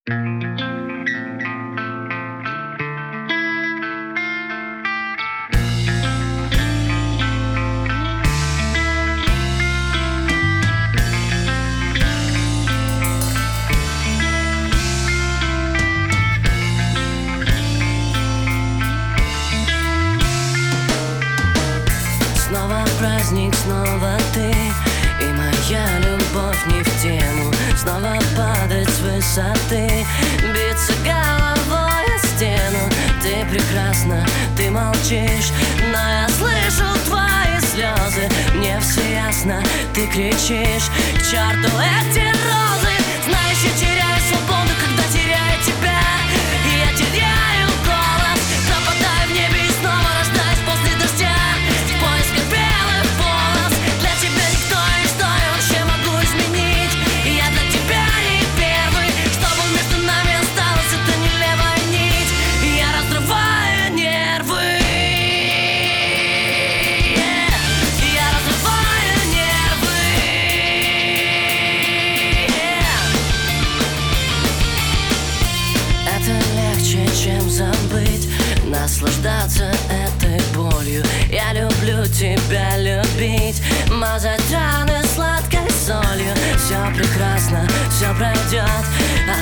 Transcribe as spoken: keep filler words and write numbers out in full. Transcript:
Снова праздник, снова ты, и моя любовь не в тему. Снова падать с высоты, биться головой о стену. Ты прекрасна, ты молчишь, но я слышу твои слезы. Мне все ясно, ты кричишь: к черту эти розы. Знаешь, я теряю свободу, когда теряю тебя. И я теряю голос, пропадаю в небе и снова рождаюсь после дождя. В поисках белых полос. Для тебя никто и что я вообще могу изменить. И я для тебя не первый, чтобы между нами осталась эта нелепая нить. И я разрываю нервы. Yeah. И я разрываю нервы. Yeah. Это легче, чем забыть, наслаждаться этой болью. Я люблю тебя любить, мазать раны сладкой солью. Все прекрасно, все пройдет,